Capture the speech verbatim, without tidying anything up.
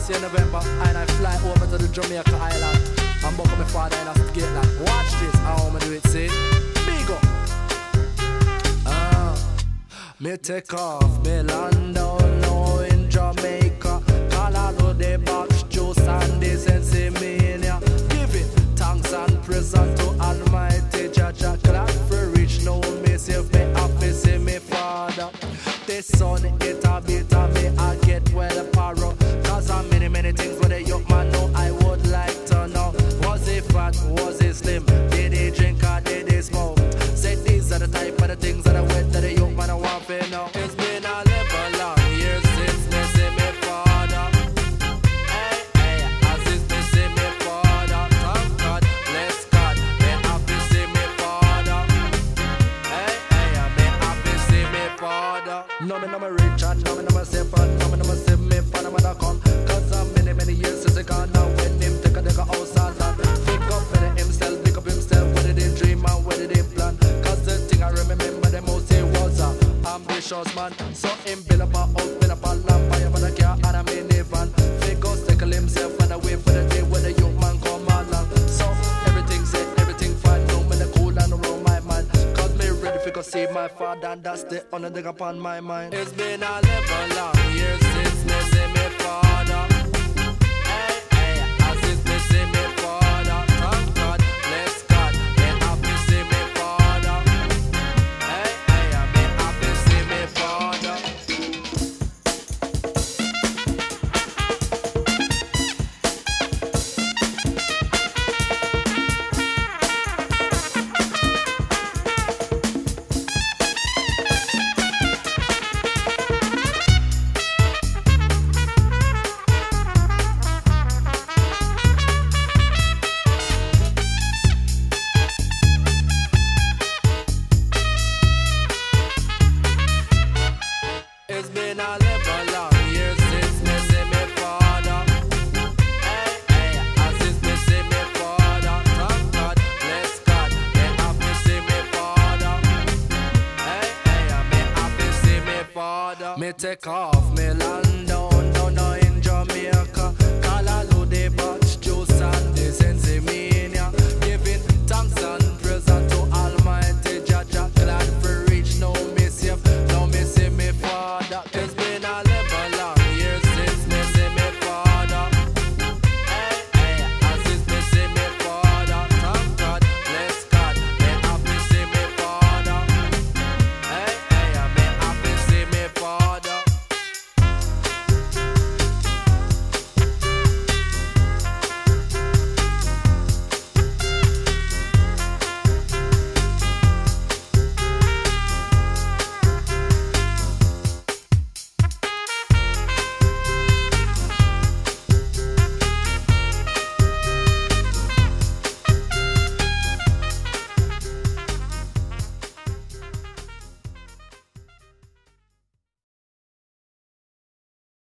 this year November, and I fly over to the Jamaica Island and buck up my father in a Gatland. Watch this, how I'ma do it, see? Big up. Ah, me take off, me land down now in Jamaica. Colorado, the box juice and the sensimania. Giving thanks and present to Almighty Jaja. Clap for rich, no me save me happy, see me father. The sun it a bit of me, I get well paro. Cause I'm many, many things for the young man know I would like to know. Was he fat, was he slim? Did he drink or did he smoke? Say these are the type of the things that I went that the young man I want to know. It's been a level long years since me see me father. Hey, hey, as since me see me father. Thank God, bless God, me happy see me father. Hey, hey, me happy see me father. No me no me rich and no me no me safe and no me no me see me father when I come. Cause I'm many many years since I gone now when him take a take a house and land. Pick up for himself, pick up himself, what did he dream and what did he plan? Cause the thing I remember the most he was a ambitious man. So him build up a house, build up a lamp, buy up a car and a minivan. Figure tackle himself and away for the day when the young man come along. So everything set, everything fine, no me the cool and around my mind. Cause me ready for go see my father and that's the only thing upon my mind. It's been a level long years since me see me father. Hey, hey, as since me see me father. Thank God, bless God, me happy see me father. Hey, hey, me happy see me father. It's been a level long years since me see me father. Hey, hey, as since me see me father. Thank God, bless God, me happy see me father. Hey, hey, me happy see me father. Me take off, me land